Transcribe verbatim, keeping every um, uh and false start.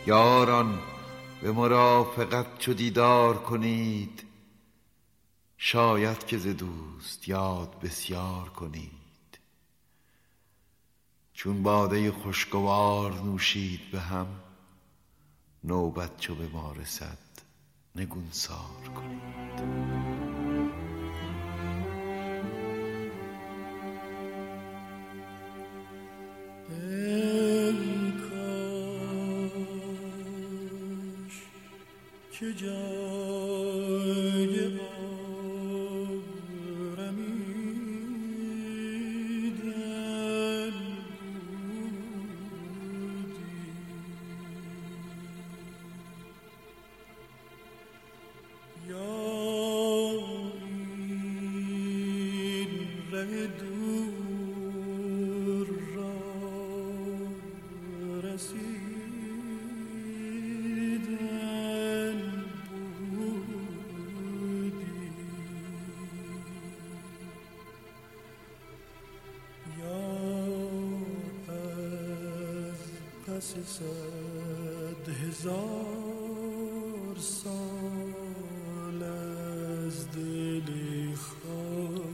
یاران به مرافقت چو دیدار کنید، شاید که ز دوست یاد بسیار کنید. چون باده خوشگوار نوشید به هم، نوبت چو به ما رسد نگونسار کنید. که جای آرمیدن بودی، یا این ره دور را رسید پس صد هزار سال از دل خالی